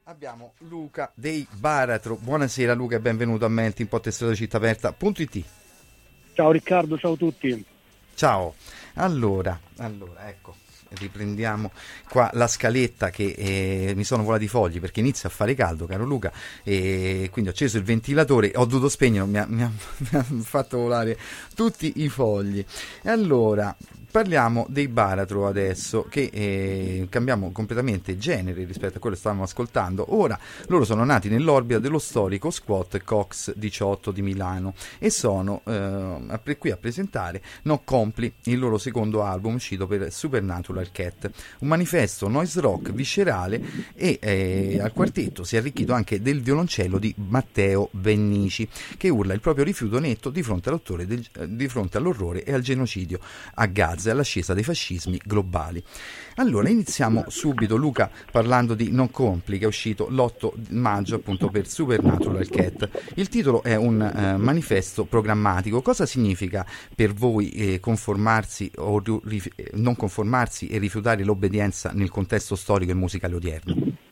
Abbiamo Luca dei Baratro. Buonasera Luca e benvenuto a melting.it. Ciao Riccardo, ciao a tutti. Ciao. Allora, ecco, riprendiamo qua la scaletta che mi sono volati i fogli perché inizia a fare caldo, caro Luca, e quindi ho acceso il ventilatore, ho dovuto spegnerlo, mi ha fatto volare tutti i fogli. E allora parliamo dei Baratro adesso, che cambiamo completamente genere rispetto a quello che stavamo ascoltando. Ora loro sono nati nell'orbita dello storico squat Cox 18 di Milano e sono qui a presentare No Compli, il loro secondo album uscito per Supernatural Cat, un manifesto noise rock viscerale, e al quartetto si è arricchito anche del violoncello di Matteo Bennici, che urla il proprio rifiuto netto di fronte all'orrore e al genocidio a Gaza e all'ascesa dei fascismi globali. Allora iniziamo subito, Luca, parlando di Non Compli, che è uscito l'8 maggio appunto per Supernatural Cat. Il titolo è un manifesto programmatico. Cosa significa per voi conformarsi o non conformarsi e rifiutare l'obbedienza nel contesto storico e musicale odierno?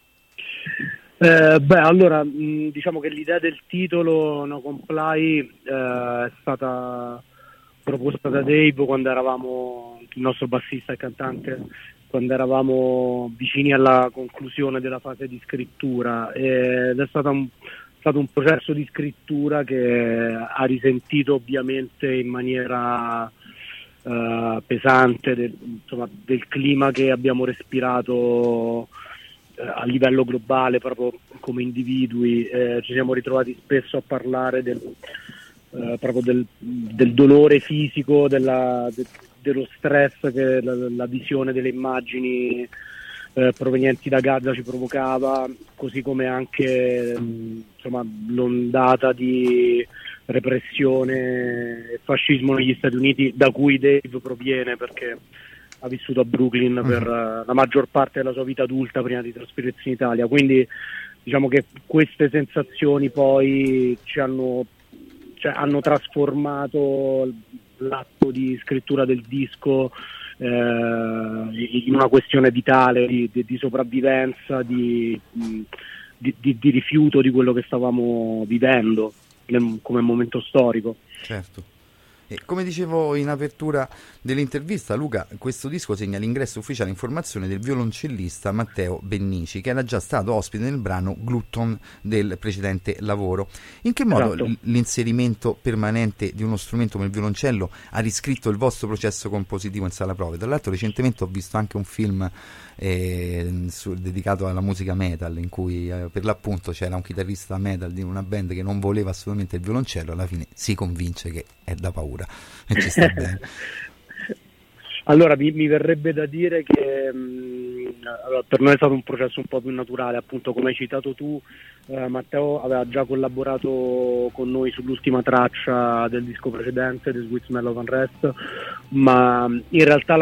Allora, diciamo che l'idea del titolo No Comply è stata proposta da Dave quando eravamo, il nostro bassista e cantante, quando eravamo vicini alla conclusione della fase di scrittura, ed è stato un processo di scrittura che ha risentito ovviamente in maniera pesante del clima che abbiamo respirato a livello globale, proprio come individui. Ci siamo ritrovati spesso a parlare proprio del dolore fisico, dello stress che la visione delle immagini provenienti da Gaza ci provocava, così come anche l'ondata di repressione e fascismo negli Stati Uniti, da cui Dave proviene, perché ha vissuto a Brooklyn per la maggior parte della sua vita adulta prima di trasferirsi in Italia. Quindi diciamo che queste sensazioni poi hanno trasformato l'atto di scrittura del disco in una questione vitale di sopravvivenza, di rifiuto di quello che stavamo vivendo come momento storico. Certo. E come dicevo in apertura dell'intervista, Luca, questo disco segna l'ingresso ufficiale in formazione del violoncellista Matteo Bennici, che era già stato ospite nel brano Glutton del precedente lavoro. In che modo l'inserimento permanente di uno strumento come il violoncello ha riscritto il vostro processo compositivo in sala prove? Tra l'altro recentemente ho visto anche un film dedicato alla musica metal, in cui per l'appunto c'era un chitarrista metal di una band che non voleva assolutamente il violoncello, alla fine si convince che è da paura e ci sta bene. Allora mi verrebbe da dire che per noi è stato un processo un po' più naturale, appunto come hai citato tu. Matteo aveva già collaborato con noi sull'ultima traccia del disco precedente, The Sweet Smell of Unrest, ma in realtà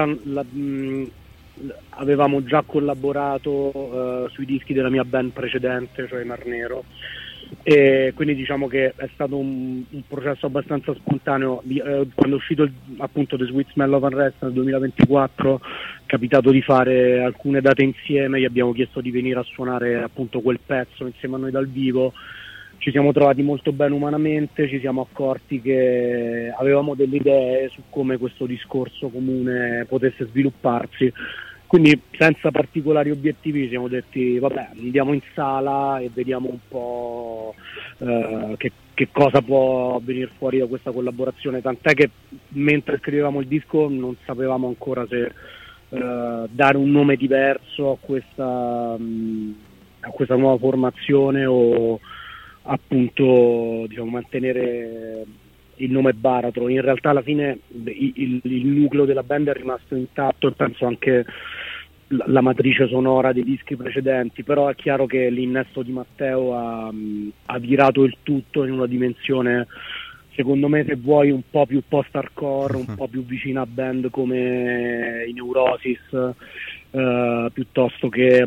avevamo già collaborato sui dischi della mia band precedente, cioè Mar Nero, e quindi diciamo che è stato un processo abbastanza spontaneo. Quando è uscito appunto The Sweet Smell of Unrest nel 2024, è capitato di fare alcune date insieme, gli abbiamo chiesto di venire a suonare appunto quel pezzo insieme a noi dal vivo. Ci siamo trovati molto bene umanamente, ci siamo accorti che avevamo delle idee su come questo discorso comune potesse svilupparsi, quindi senza particolari obiettivi ci siamo detti vabbè, andiamo in sala e vediamo un po' che cosa può venire fuori da questa collaborazione, tant'è che mentre scrivevamo il disco non sapevamo ancora se dare un nome diverso a questa nuova formazione o appunto mantenere il nome Baratro. In realtà alla fine il nucleo della band è rimasto intatto, e penso anche la matrice sonora dei dischi precedenti, però è chiaro che l'innesto di Matteo ha virato il tutto in una dimensione, secondo me, se vuoi, un po' più post-hardcore, un po' più vicina a band come i Neurosis, piuttosto che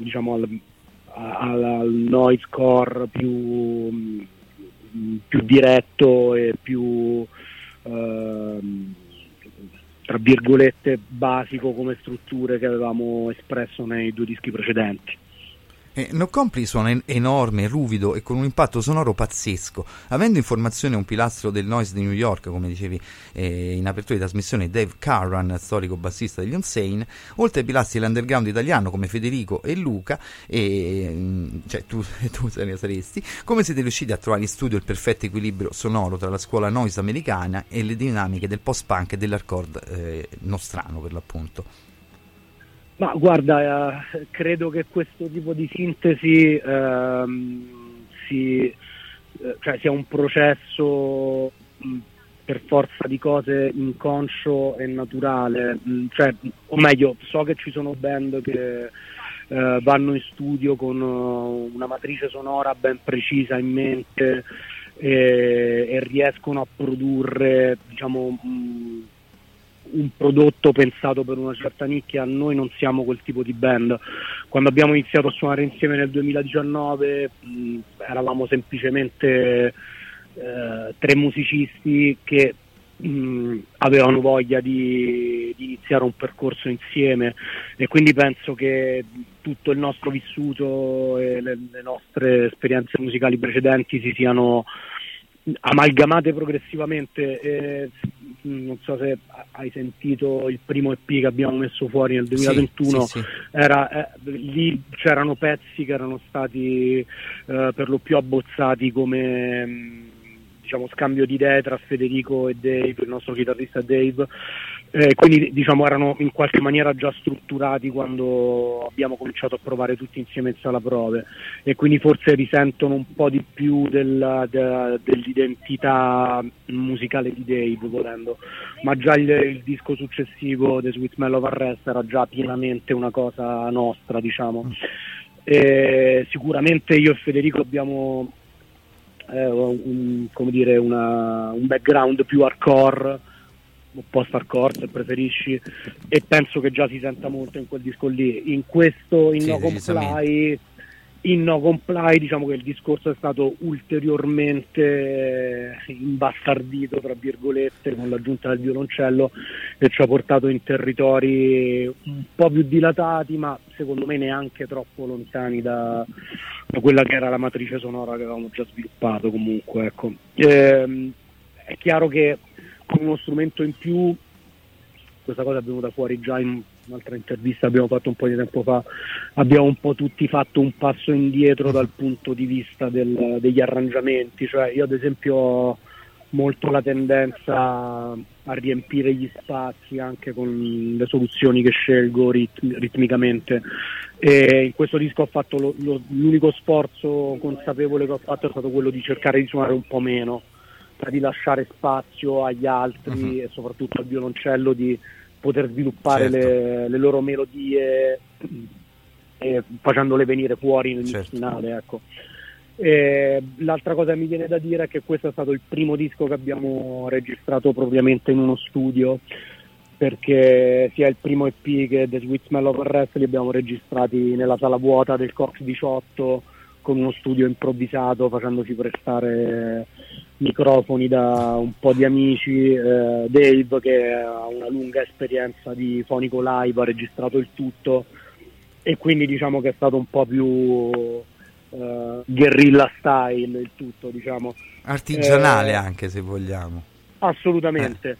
al noisecore più diretto e più tra virgolette basico come strutture che avevamo espresso nei due dischi precedenti. No Compli suona enorme, ruvido e con un impatto sonoro pazzesco. Avendo in formazione un pilastro del noise di New York, come dicevi in apertura di trasmissione, Dave Carran, storico bassista degli Unsane, oltre ai pilastri dell'underground italiano come Federico e Luca, cioè tu saresti, come siete riusciti a trovare in studio il perfetto equilibrio sonoro tra la scuola noise americana e le dinamiche del post-punk e dell'hardcore nostrano, per l'appunto? Ma guarda, credo che questo tipo di sintesi sia un processo per forza di cose inconscio e naturale, o meglio, so che ci sono band che vanno in studio con una matrice sonora ben precisa in mente e riescono a produrre, diciamo, un prodotto pensato per una certa nicchia. Noi non siamo quel tipo di band. Quando abbiamo iniziato a suonare insieme nel 2019 eravamo semplicemente 3 musicisti che avevano voglia di iniziare un percorso insieme, e quindi penso che tutto il nostro vissuto e le nostre esperienze musicali precedenti si siano amalgamate progressivamente. Non so se hai sentito il primo EP che abbiamo messo fuori nel 2021. Sì. Lì c'erano pezzi che erano stati per lo più abbozzati come diciamo scambio di idee tra Federico e Dave, il nostro chitarrista Dave, quindi diciamo erano in qualche maniera già strutturati quando abbiamo cominciato a provare tutti insieme in sala prove, e quindi forse risentono un po' di più dell'identità musicale di Dave, volendo, ma già il disco successivo, The Sweet Smell of Arrest, era già pienamente una cosa nostra, diciamo. Sicuramente io e Federico abbiamo un background più hardcore o post-hardcore, se preferisci, e penso che già si senta molto in quel disco lì. In No Comply diciamo che il discorso è stato ulteriormente imbastardito, tra virgolette, con l'aggiunta del violoncello, e ci ha portato in territori un po' più dilatati, ma secondo me neanche troppo lontani da quella che era la matrice sonora che avevamo già sviluppato comunque, ecco. È chiaro che con uno strumento in più, questa cosa è venuta fuori già in un'altra intervista abbiamo fatto un po' di tempo fa, abbiamo un po' tutti fatto un passo indietro dal punto di vista degli arrangiamenti. Cioè io ad esempio ho molto la tendenza a riempire gli spazi anche con le soluzioni che scelgo ritmicamente, e in questo disco ho fatto l'unico sforzo consapevole che ho fatto è stato quello di cercare di suonare un po' meno, di lasciare spazio agli altri e soprattutto al violoncello di poter sviluppare le loro melodie facendole venire fuori nel mix finale, ecco. L'altra cosa che mi viene da dire è che questo è stato il primo disco che abbiamo registrato propriamente in uno studio, perché sia il primo EP che The Sweet Smell of Arrest li abbiamo registrati nella sala vuota del Cox 18 con uno studio improvvisato, facendoci prestare microfoni da un po' di amici. Dave, che ha una lunga esperienza di fonico live, ha registrato il tutto, e quindi diciamo che è stato un po' più guerrilla style il tutto, diciamo artigianale anche, se vogliamo. Assolutamente.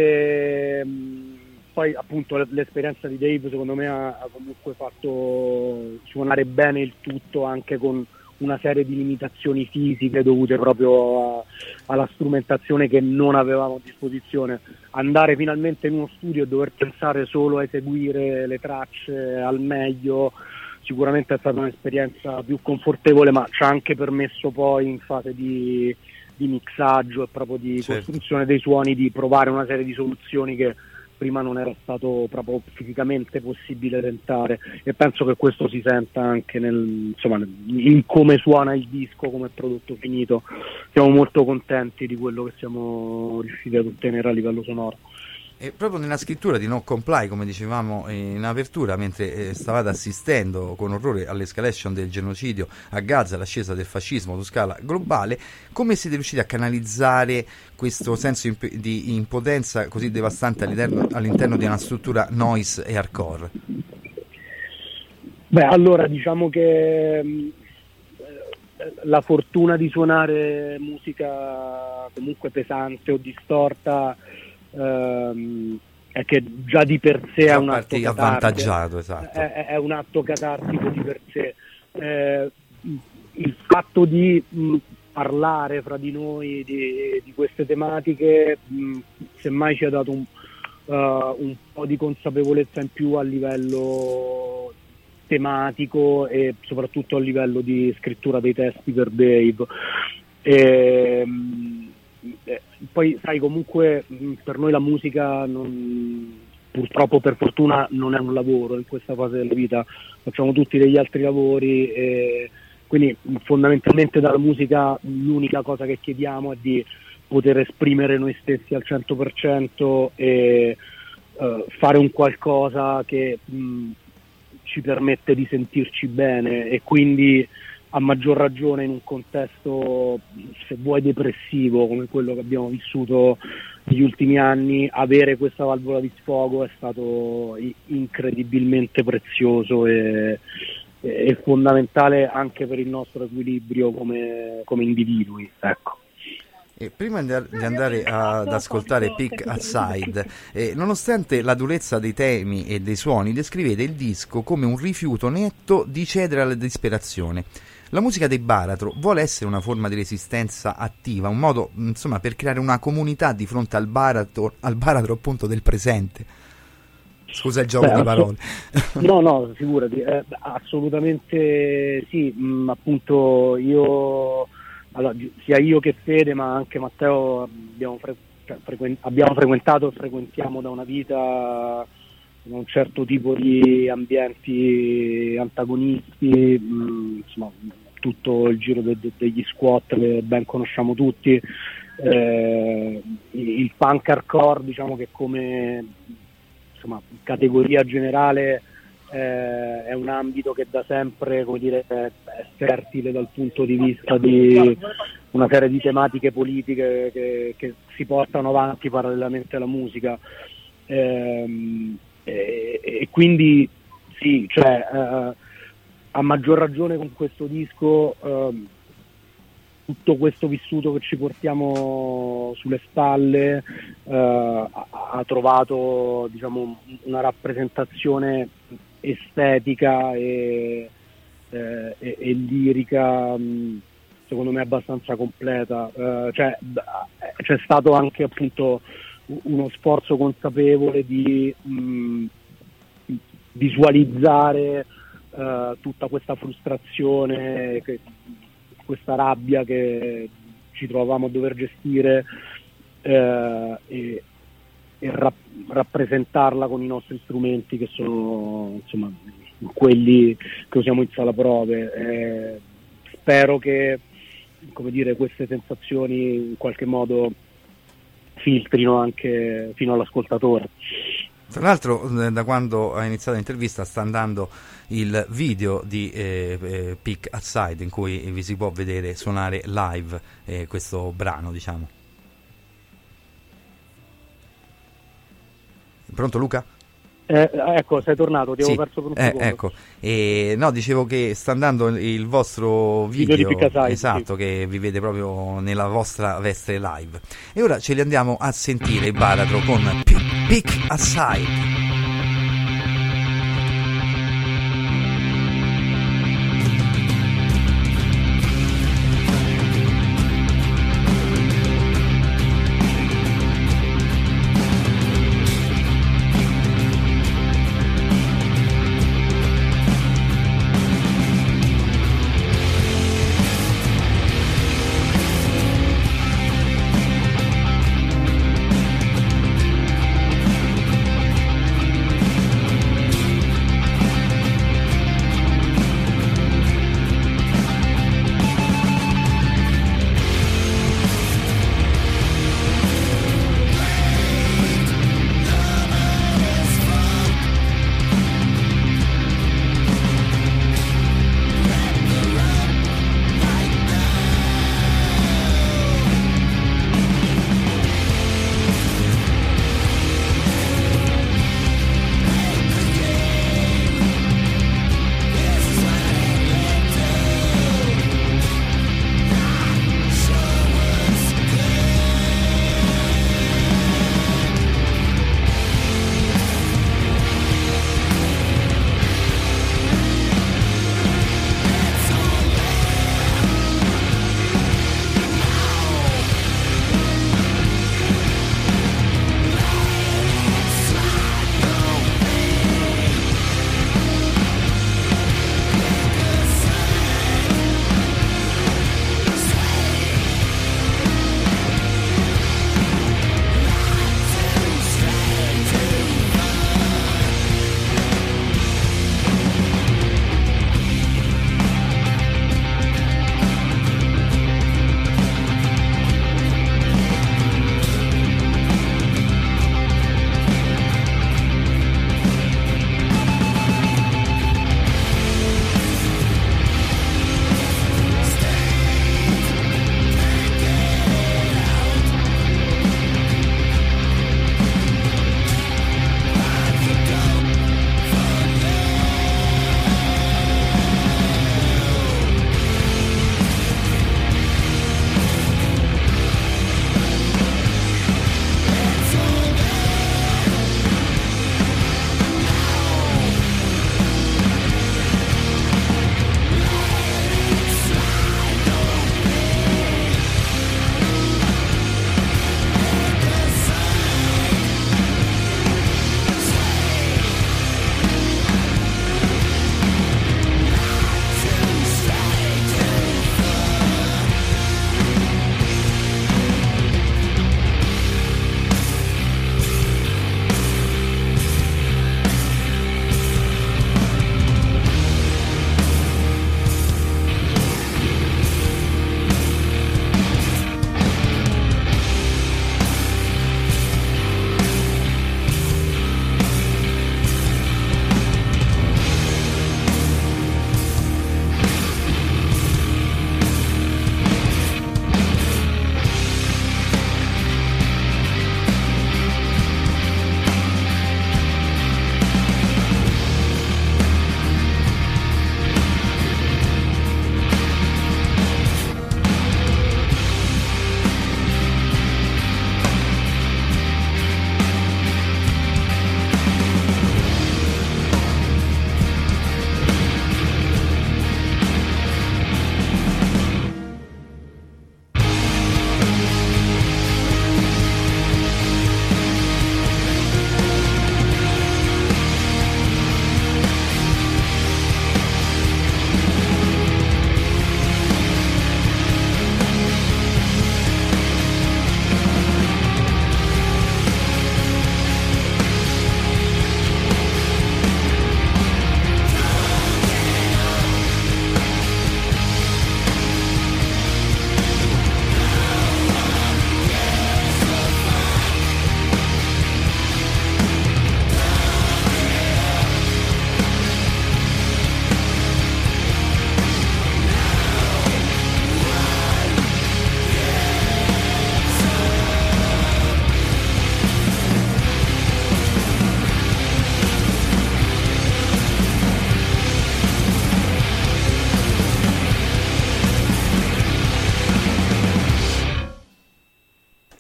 Poi appunto l'esperienza di Dave secondo me ha comunque fatto suonare bene il tutto, anche con una serie di limitazioni fisiche dovute proprio alla strumentazione che non avevamo a disposizione. Andare finalmente in uno studio e dover pensare solo a eseguire le tracce al meglio sicuramente è stata un'esperienza più confortevole, ma ci ha anche permesso poi in fase di mixaggio e proprio di costruzione dei suoni di provare una serie di soluzioni che prima non era stato proprio fisicamente possibile tentare, e penso che questo si senta anche in come suona il disco, come prodotto finito. Siamo molto contenti di quello che siamo riusciti ad ottenere a livello sonoro. E proprio nella scrittura di No Comply, come dicevamo in apertura, mentre stavate assistendo con orrore all'escalation del genocidio a Gaza, l'ascesa del fascismo su scala globale, come siete riusciti a canalizzare questo senso di impotenza così devastante all'interno di una struttura noise e hardcore? Beh, allora diciamo che la fortuna di suonare musica comunque pesante o distorta è che già di per sé è un atto avvantaggiato, esatto. È un atto catartico di per sé. Il fatto di parlare fra di noi di queste tematiche semmai ci ha dato un po' di consapevolezza in più a livello tematico e soprattutto a livello di scrittura dei testi per Dave. Poi sai, comunque per noi la musica purtroppo, per fortuna, non è un lavoro in questa fase della vita, facciamo tutti degli altri lavori e quindi fondamentalmente dalla musica l'unica cosa che chiediamo è di poter esprimere noi stessi al 100% e fare un qualcosa che ci permette di sentirci bene, e quindi a maggior ragione in un contesto, se vuoi, depressivo come quello che abbiamo vissuto negli ultimi anni, avere questa valvola di sfogo è stato incredibilmente prezioso e fondamentale anche per il nostro equilibrio come individui, ecco. E prima di andare ad ascoltare Peak Aside, nonostante la durezza dei temi e dei suoni, descrivete il disco come un rifiuto netto di cedere alla disperazione. La musica dei Baratro vuole essere una forma di resistenza attiva, un modo, insomma, per creare una comunità di fronte al baratro appunto del presente. Scusa il gioco di parole. No, figurati, assolutamente sì, appunto allora, sia io che Fede, ma anche Matteo, abbiamo frequentato e frequentiamo da una vita un certo tipo di ambienti antagonisti, insomma, tutto il giro degli squat che ben conosciamo tutti, il punk hardcore, diciamo che come categoria generale è un ambito che da sempre, come dire, è fertile dal punto di vista di una serie di tematiche politiche che si portano avanti parallelamente alla musica, e quindi sì, cioè a maggior ragione con questo disco tutto questo vissuto che ci portiamo sulle spalle ha trovato, diciamo, una rappresentazione estetica e lirica secondo me abbastanza completa. C'è stato anche appunto uno sforzo consapevole di visualizzare tutta questa frustrazione, questa rabbia che ci trovavamo a dover gestire e rappresentarla con i nostri strumenti, che sono insomma quelli che usiamo in sala prove. Spero che, come dire, queste sensazioni in qualche modo filtrino anche fino all'ascoltatore. Tra l'altro, da quando ha iniziato l'intervista sta andando il video di Peak Aside, in cui vi si può vedere suonare live questo brano, diciamo. Pronto, Luca? Ecco, sei tornato, ti avevo perso per un secondo. Ecco, no, dicevo che sta andando il vostro video di Peak Aside, esatto, sì, che vi vede proprio nella vostra veste live. E ora ce li andiamo a sentire, i Baratro, con Peak Aside.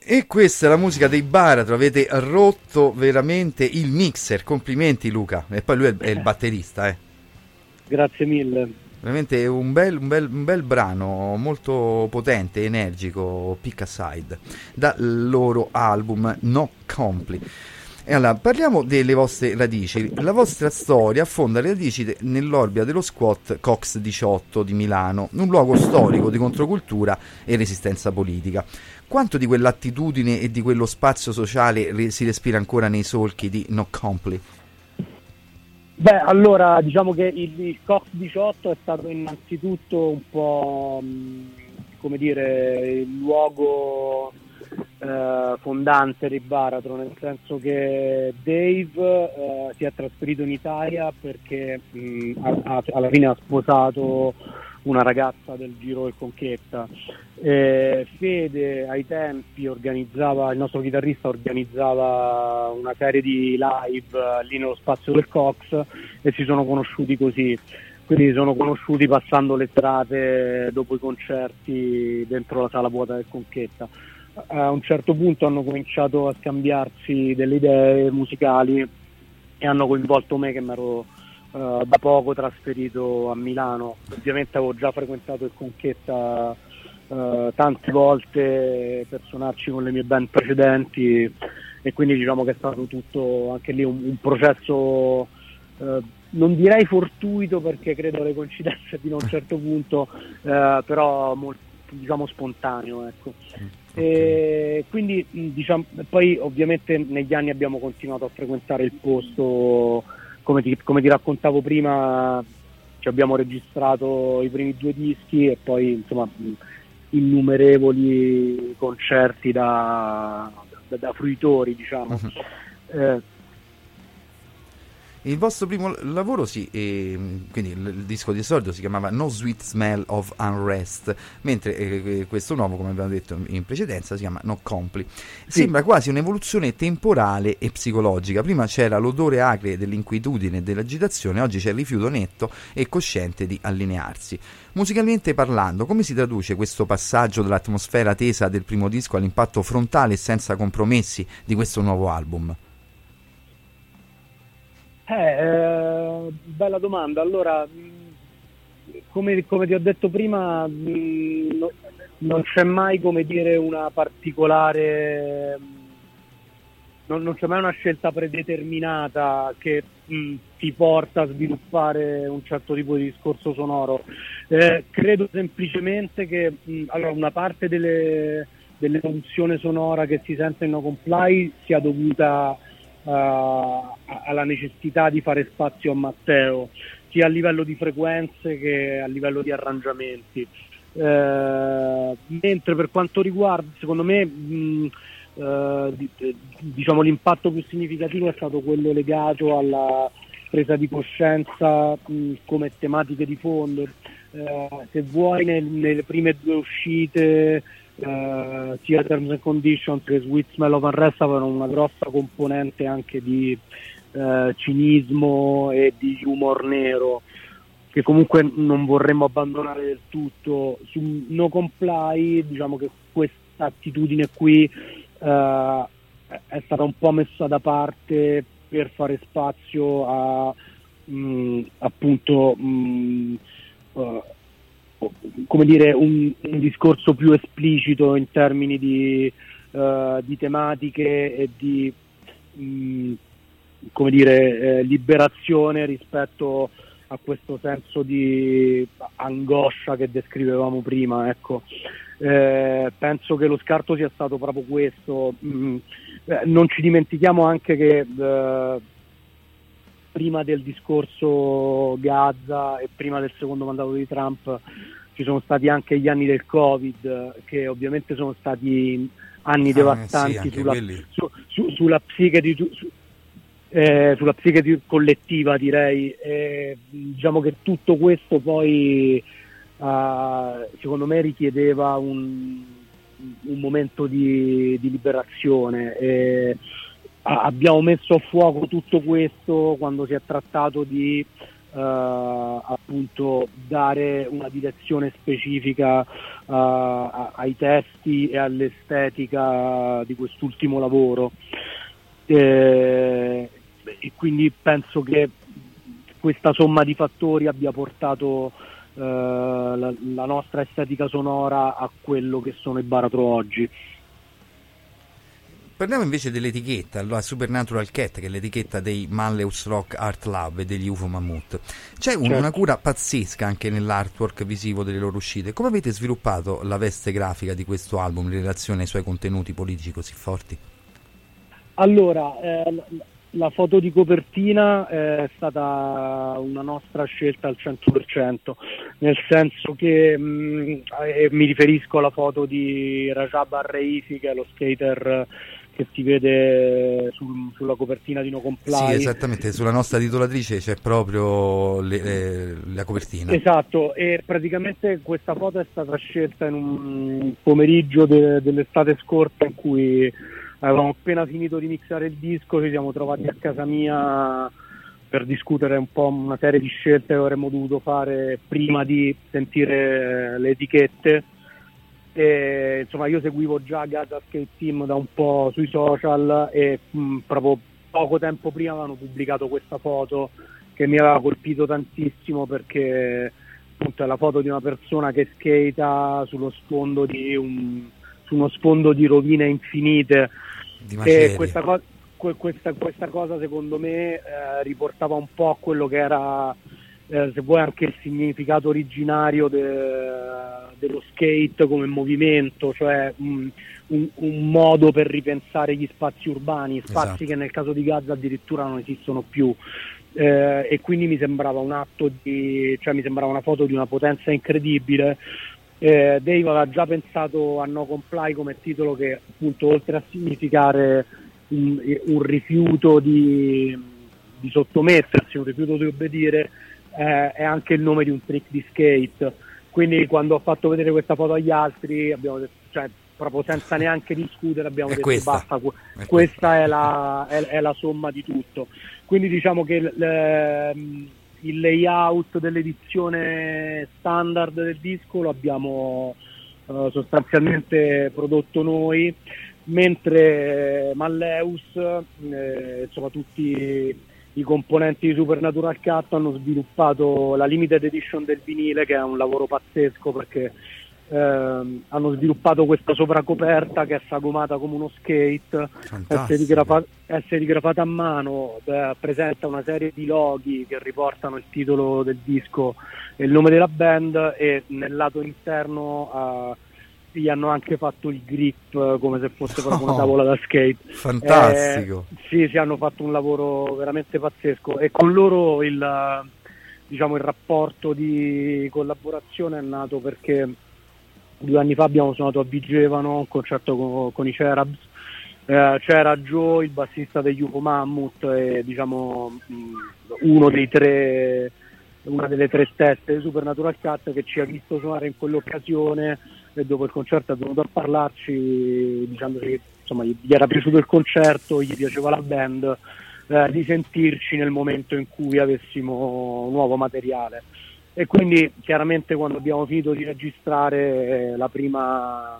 E questa è la musica dei Baratro, avete rotto veramente il mixer, complimenti Luca, e poi lui è il batterista, Grazie mille. veramente è un bel brano, molto potente, energico, Pick a Side, dal loro album No Compli. E allora, parliamo delle vostre radici. La vostra storia affonda le radici nell'orbita dello squat Cox 18 di Milano, un luogo storico di controcultura e resistenza politica. Quanto di quell'attitudine e di quello spazio sociale si respira ancora nei solchi di No Compli? Beh, allora diciamo che il Cox 18 è stato innanzitutto un po', come dire, il luogo fondante dei Baratro, nel senso che Dave si è trasferito in Italia perché alla fine ha sposato una ragazza del Giro del Conchetta. Fede ai tempi il nostro chitarrista organizzava una serie di live lì nello spazio del Cox e si sono conosciuti così. Quindi si sono conosciuti passando le serate dopo i concerti dentro la sala vuota del Conchetta. A un certo punto hanno cominciato a scambiarsi delle idee musicali e hanno coinvolto me, che mi ero da poco trasferito a Milano. Ovviamente avevo già frequentato il Conchetta tante volte per suonarci con le mie band precedenti, e quindi diciamo che è stato tutto anche lì un processo, non direi fortuito perché credo alle coincidenze fino a un certo punto, però molto, diciamo, spontaneo, ecco. E quindi diciamo, poi ovviamente negli anni abbiamo continuato a frequentare il posto, come ti raccontavo prima, ci abbiamo registrato i primi 2 dischi e poi insomma innumerevoli concerti da fruitori, diciamo. Il vostro primo lavoro, quindi il disco di esordio si chiamava No Sweet Smell of Unrest, mentre questo nuovo, come abbiamo detto in precedenza, si chiama No Compli. Sì. Sembra quasi un'evoluzione temporale e psicologica. Prima c'era l'odore acre dell'inquietudine e dell'agitazione, oggi c'è il rifiuto netto e cosciente di allinearsi. Musicalmente parlando, come si traduce questo passaggio dall'atmosfera tesa del primo disco all'impatto frontale e senza compromessi di questo nuovo album? Bella domanda. Allora, come ti ho detto prima, non c'è mai, come dire, una particolare, non c'è mai una scelta predeterminata che ti porta a sviluppare un certo tipo di discorso sonoro. Credo semplicemente che allora, una parte dell'evoluzione sonora che si sente in No Comply sia dovuta alla necessità di fare spazio a Matteo, sia a livello di frequenze che a livello di arrangiamenti, mentre per quanto riguarda, secondo me, diciamo l'impatto più significativo è stato quello legato alla presa di coscienza come tematiche di fondo. Se vuoi, nelle prime 2 uscite, sia Terms and Conditions che Sweet Smell of Unrest avevano una grossa componente anche di cinismo e di humor nero, che comunque non vorremmo abbandonare del tutto. Su No Comply, diciamo che questa attitudine qui è stata un po' messa da parte per fare spazio a appunto come dire, un discorso più esplicito in termini di tematiche e di come dire, liberazione rispetto a questo senso di angoscia che descrivevamo prima, ecco. Penso che lo scarto sia stato proprio questo. Non ci dimentichiamo anche che prima del discorso Gaza e prima del secondo mandato di Trump ci sono stati anche gli anni del Covid, che ovviamente sono stati anni devastanti sulla psiche sulla psiche collettiva, direi. Diciamo che tutto questo poi secondo me richiedeva un momento di liberazione. Abbiamo messo a fuoco tutto questo quando si è trattato di appunto dare una direzione specifica ai testi e all'estetica di quest'ultimo lavoro, e quindi penso che questa somma di fattori abbia portato la nostra estetica sonora a quello che sono i Baratro oggi. Parliamo invece dell'etichetta, la Supernatural Cat, che è l'etichetta dei Malleus Rock Art Lab e degli UFO Mammut. C'è una cura pazzesca anche nell'artwork visivo delle loro uscite. Come avete sviluppato la veste grafica di questo album in relazione ai suoi contenuti politici così forti? Allora, la foto di copertina è stata una nostra scelta al 100%, nel senso che mi riferisco alla foto di Rajab Al-Reifi, che è lo skater che si vede sulla copertina di No Comply. Sì, esattamente, sulla nostra titolatrice c'è proprio la copertina. Esatto, e praticamente questa foto è stata scelta in un pomeriggio dell'estate scorsa in cui avevamo appena finito di mixare il disco, ci siamo trovati a casa mia per discutere un po' una serie di scelte che avremmo dovuto fare prima di sentire le etichette. E, insomma, io seguivo già Gaza Skate Team da un po' sui social e proprio poco tempo prima avevano pubblicato questa foto che mi aveva colpito tantissimo, perché appunto è la foto di una persona che skata sullo sfondo di su uno sfondo di rovine infinite, e questa cosa secondo me riportava un po' a quello che era se vuoi anche il significato originario dello skate come movimento, cioè un modo per ripensare gli spazi urbani, spazi esatto, che nel caso di Gaza addirittura non esistono più, e quindi mi sembrava mi sembrava una foto di una potenza incredibile. Dave aveva già pensato a No Comply come titolo, che appunto oltre a significare un rifiuto di sottomettersi, un rifiuto di obbedire, è anche il nome di un trick di skate. Quindi quando ho fatto vedere questa foto agli altri abbiamo detto, cioè proprio senza neanche discutere abbiamo detto basta, questa è la somma di tutto. Quindi diciamo che il layout dell'edizione standard del disco lo abbiamo sostanzialmente prodotto noi, mentre Malleus, insomma tutti i componenti di Supernatural Cat hanno sviluppato la limited edition del vinile, che è un lavoro pazzesco, perché hanno sviluppato questa sovracoperta che è sagomata come uno skate, è serigrafata a mano, presenta una serie di loghi che riportano il titolo del disco e il nome della band, e nel lato interno gli hanno anche fatto il grip come se fosse proprio una tavola da skate. Fantastico. Sì, hanno fatto un lavoro veramente pazzesco, e con loro il rapporto di collaborazione è nato perché 2 anni fa abbiamo suonato a Vigevano un concerto con i Cherubs. C'era Joe, il bassista degli UFO Mammut, e una delle 3 teste di Supernatural Cat, che ci ha visto suonare in quell'occasione, e dopo il concerto è venuto a parlarci dicendo che insomma gli era piaciuto il concerto, gli piaceva la band, di sentirci nel momento in cui avessimo nuovo materiale. E quindi chiaramente quando abbiamo finito di registrare, la prima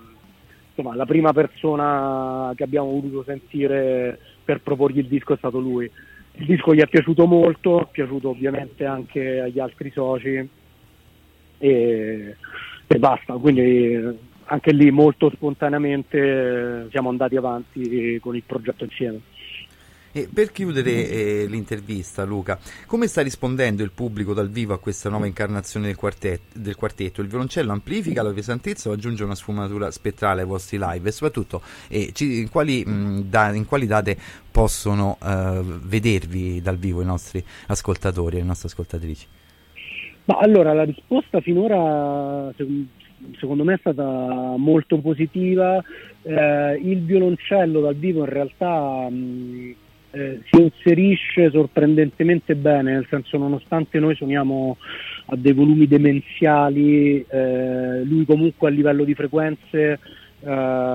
persona che abbiamo voluto sentire per proporgli il disco è stato lui. Il disco gli è piaciuto molto, è piaciuto ovviamente anche agli altri soci, e basta, quindi anche lì molto spontaneamente siamo andati avanti con il progetto insieme. E per chiudere l'intervista, Luca, come sta rispondendo il pubblico dal vivo a questa nuova incarnazione del quartetto? Il violoncello amplifica la pesantezza o aggiunge una sfumatura spettrale ai vostri live? E soprattutto in quali date possono vedervi dal vivo i nostri ascoltatori e le nostre ascoltatrici? Ma allora, la risposta finora secondo me è stata molto positiva. Il violoncello dal vivo in realtà si inserisce sorprendentemente bene, nel senso, nonostante noi suoniamo a dei volumi demenziali, lui comunque a livello di frequenze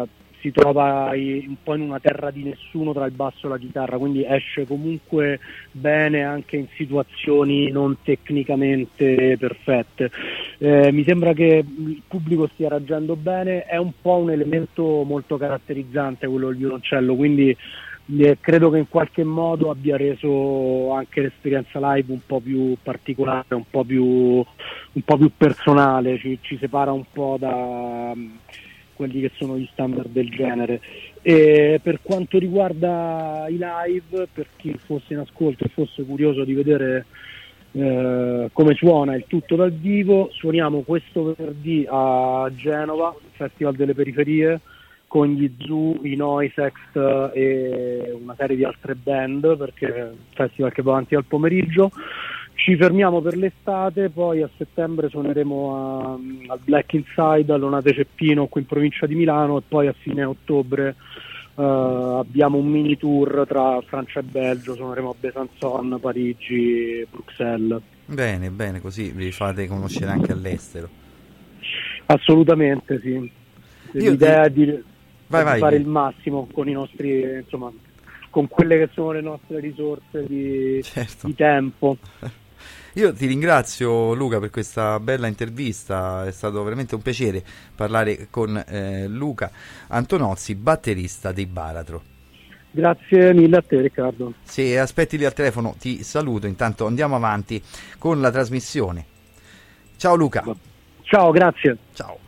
si trova un po' in una terra di nessuno tra il basso e la chitarra, quindi esce comunque bene anche in situazioni non tecnicamente perfette. Mi sembra che il pubblico stia reagendo bene, è un po' un elemento molto caratterizzante quello del violoncello, quindi credo che in qualche modo abbia reso anche l'esperienza live un po' più particolare, un po' più personale, ci separa un po' da quelli che sono gli standard del genere. E per quanto riguarda i live, per chi fosse in ascolto e fosse curioso di vedere come suona il tutto dal vivo, suoniamo questo venerdì a Genova, Festival delle Periferie, con gli Zoo, i Noisext e una serie di altre band, perché è un festival che va avanti al pomeriggio. Ci fermiamo per l'estate, poi a settembre suoneremo al Black Inside, all'Onate Ceppino qui in provincia di Milano, e poi a fine ottobre abbiamo un mini tour tra Francia e Belgio, suoneremo a Besançon, Parigi, Bruxelles. Bene, bene, così vi fate conoscere anche all'estero. Assolutamente sì. L'idea è di fare il massimo con i nostri, insomma, con quelle che sono le nostre risorse di tempo. Io ti ringrazio, Luca, per questa bella intervista, è stato veramente un piacere parlare con Luca Antonozzi, batterista dei Baratro. Grazie mille a te, Riccardo. Se aspetti lì al telefono ti saluto, intanto andiamo avanti con la trasmissione. Ciao Luca. Ciao, grazie. Ciao.